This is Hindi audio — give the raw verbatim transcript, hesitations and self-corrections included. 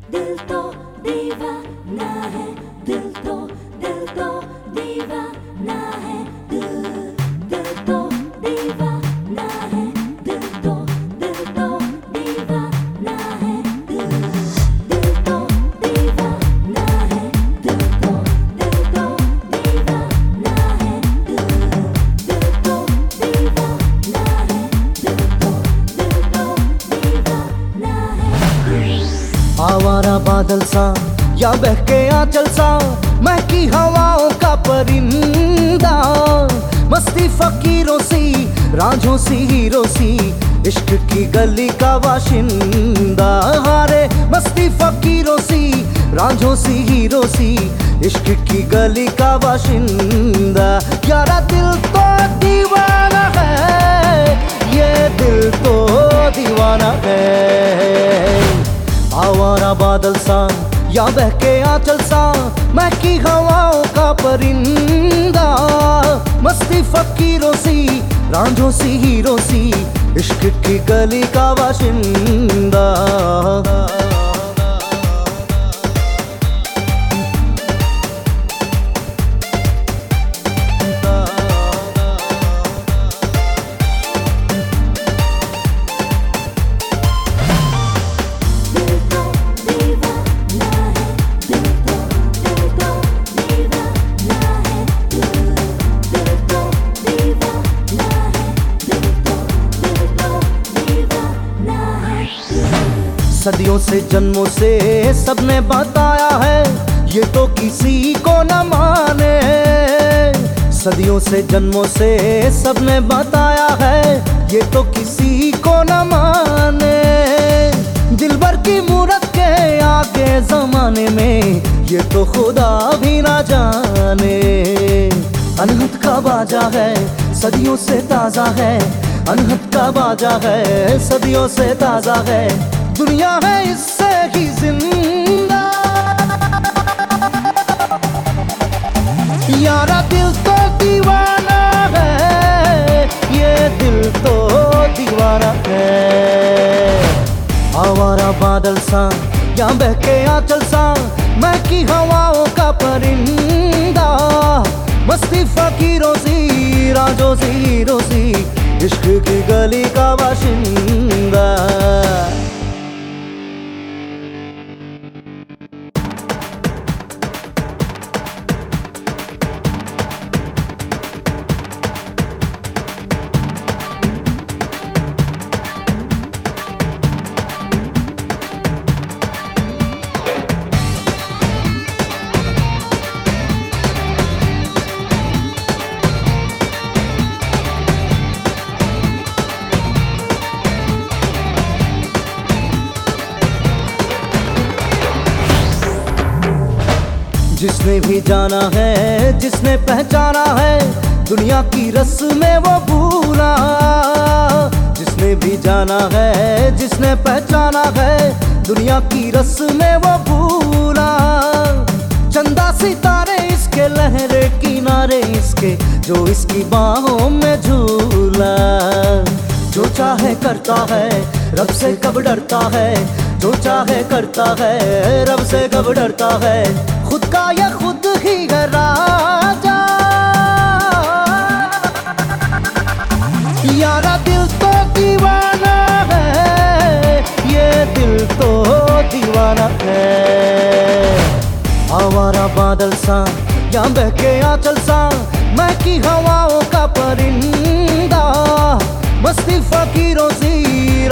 दिल तो दीवाना है, दिल तो दिल तो दीवाना है, दिल दिल तो दीवाना है, दिल तो दिल तो दीवाना है, दिल दिल तो दीवाना है, दिल तो दिल तो दीवाना है, दिल दिल तो दीवाना है, दिल तो दिल तो दीवाना है। आवारा बादल सा या बहके आंचल सा, महकी हवाओं का परिंदा, मस्ती फकीरों सी रांझों सी हीरो सी, इश्क की गली का बाशिंदा। हारे मस्ती फकीरों सी रांझों सी हीरो सी, इश्क की गली का बाशिंदा। यारा दिल तो दीवाना है, ये दिल तो दीवाना है। आवारा बादल सा या बहके आंचल सा, महकी हवाओं का परिंदा, मस्ती फकीरों सी रांझों सी हीरो सी, इश्क की गली का बाशिंदा। सदियों से जन्मों से सबने बताया है, ये तो किसी को न माने। सदियों से जन्मों से सबने बताया है, ये तो किसी को न माने। दिलबर की मूरत के आगे जमाने में, ये तो खुदा भी ना जाने। अनहद का बाजा है, सदियों से ताजा है, अनहद का बाजा है, सदियों से ताजा है। दुनिया है इससे ही जिंदा, यारा दिल तो दीवाना है, ये दिल तो दीवाना है। आवारा बादल सा या बहके आंचल सा, महकी हवाओं का परिंदा, मस्ती फकीरों सी रांझों सी हीरो सी, इश्क की गली का बाशिंदा। जिसने भी जाना है, जिसने पहचाना है, दुनिया की रस्में वो भूला। जिसने भी जाना है, जिसने पहचाना है, दुनिया की रस्में वो भूला। चंदा सितारे इसके, लहरे किनारे इसके, जो इसकी बाहों में झूला। जो चाहे करता है, रब से कब डरता है, जो चाहे करता है, रब से कब डरता है। खुद का या खुद ही है राजा, यारा दिल तो दीवाना है, ये दिल तो दीवाना है। आवारा बादल सा या बहके आंचल सा, महकी हवाओं का परिंदा, मस्ती फकीरों सी